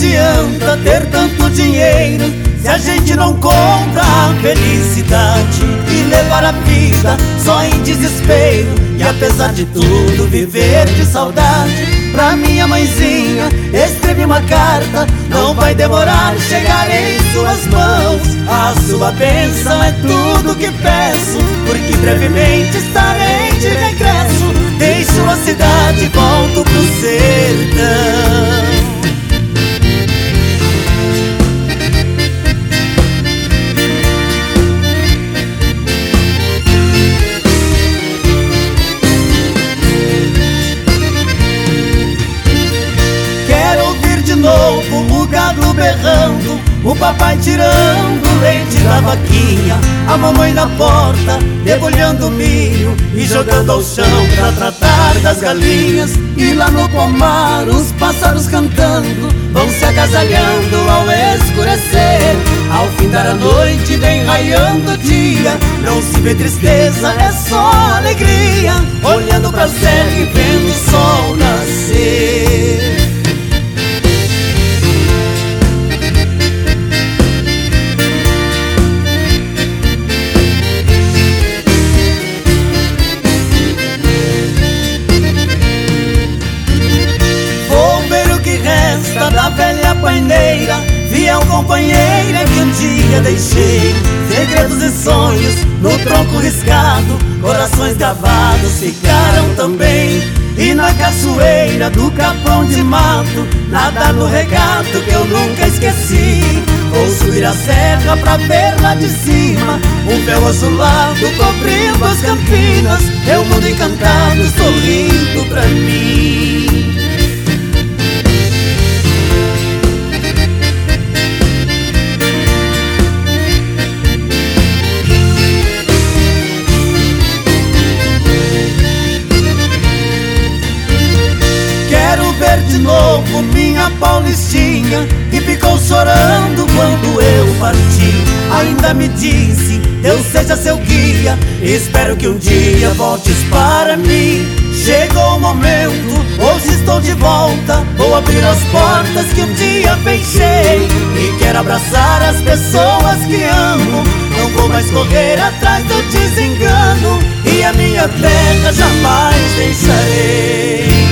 adianta ter tanto dinheiro se a gente não compra a felicidade e levar a vida só em desespero e apesar de tudo viver de saudade. Pra minha mãezinha escrevi uma carta, não vai demorar chegar em suas mãos. A sua bênção é tudo que peço, porque brevemente estarei de regresso. Deixo a cidade e volto pro sertão. O gado berrando, o papai tirando leite da vaquinha, a mamãe na porta debulhando milho e jogando ao chão pra tratar das galinhas. E lá no pomar os pássaros cantando vão se agasalhando ao escurecer. Ao findar a noite vem raiando o dia, não se vê tristeza, é só alegria, olhando pra serra e vendo o sol nascer. Da velha paineira, fiel companheira que um dia deixei. Segredos e sonhos no tronco riscado, corações gravados ficaram também. E na cachoeira do capão de mato, nadar no regato que eu nunca esqueci. Vou subir a serra pra ver lá de cima um véu azulado cobrindo as campinas, meu mundo encantado sorrindo pra mim. De novo minha Paulistinha, que ficou chorando quando eu parti. Ainda me disse, Deus seja seu guia, espero que um dia voltes para mim. Chegou o momento, hoje estou de volta, vou abrir as portas que um dia fechei. E quero abraçar as pessoas que amo, não vou mais correr atrás do desengano, e a minha terra jamais deixarei.